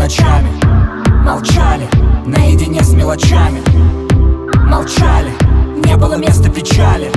ночами молчали, наедине с мелочами. Молчали, не было места печали.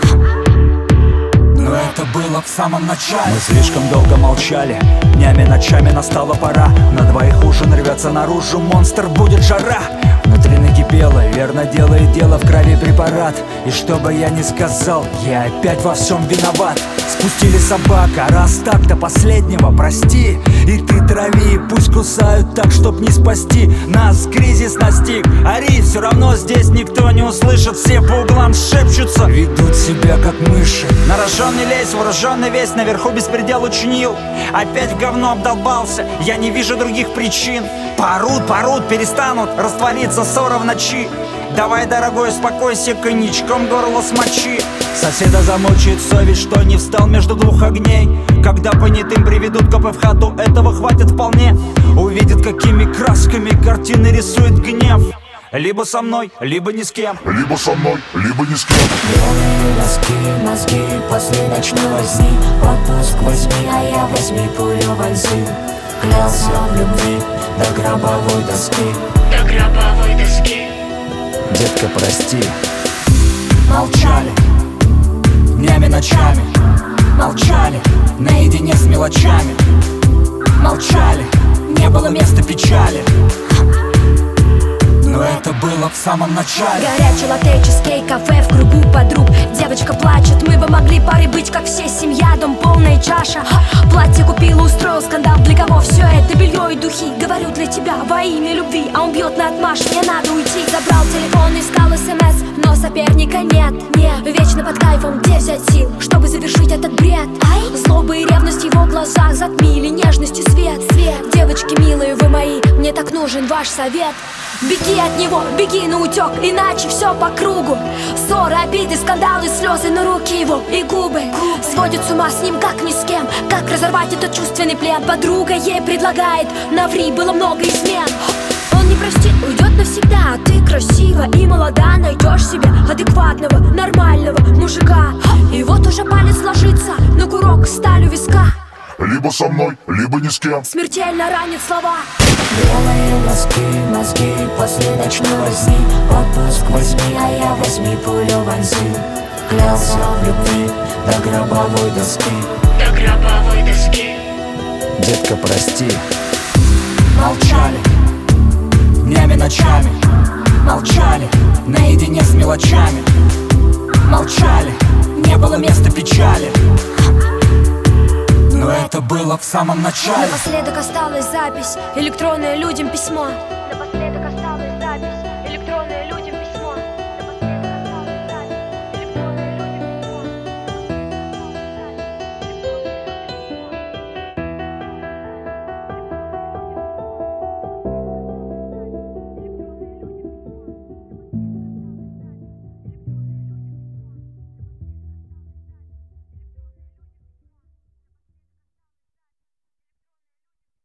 Но это было в самом начале. Мы слишком долго молчали, днями, ночами настала пора. На двоих ужин рвется наружу, монстр, будет жара. Внутри накипело, верно делает дело, в крови препарат. И что бы я ни сказал, я опять во всем виноват. Спустили собак, а раз так, то последнего прости. И ты трави, пусть кусают так, чтоб не спасти. Нас кризис настиг, ори, все равно здесь никто не услышит. Все по углам шепчутся, ведут себя как мыши. На рожженный лезь, вооруженный весь, наверху беспредел учинил. Опять в говно обдолбался, я не вижу других причин. Порут, перестанут раствориться ссора в ночи. Давай, дорогой, успокойся, коньячком горло смочи. Соседа замучает совесть, что не встал между двух огней. Когда понятым приведут копы в хату, этого хватит вполне. Увидят, какими красками картины рисует гнев. Либо со мной, либо ни с кем. Либо со мной, либо ни с кем. Белые носки, мозги после ночной возни. Отпуск возьми, а я возьми пулю вонзил. Клялся в любви до гробовой доски. До гробовой доски. Детка, прости. Молчали, днями, ночами. Молчали, наедине с мелочами. Молчали, не было места печали. Но это было в самом начале. Горячий латте, чизкейк, кафе в кругу подруг. Девочка плачет, мы бы могли парой быть, как все, семья, дом, полная чаша. Платье купила, устроил скандал, для кого все это белье и духи. Говорю для тебя во имя любви, а он бьет на отмаш, мне надо уйти. Забрал телефон, искал СМС, но соперника нет. Вечно под кайфом, где взять сил, чтобы завершить этот бред? Злоба и ревность в его глазах затмили нежностью свет. Девочки милые вы мои, мне так нужен ваш совет. Беги от него, беги на утек, иначе все по кругу. Ссоры, обиды, скандалы, слезы, но руки его и губы сводят с ума с ним, как ни с кем. Как разорвать этот чувственный плен? Подруга ей предлагает, наври, было много измен. Он не простит, уйдет навсегда, а ты красива и молода. Найдешь себе адекватного, нормального мужика. И вот уже палец ложится на курок, сталь у виска. Либо со мной, либо ни с кем. Смертельно ранит слова. Белые носки, мозги после ночной возни. Отпуск возьми, а я возьми пулю вонзил. Клялся в любви до гробовой доски. До гробовой доски. Детка, прости. Молчали, днями, ночами. Молчали, наедине с мелочами. Молчали, не было места печали. Но это было в самом начале. Напоследок осталась запись, электронное людям письмо.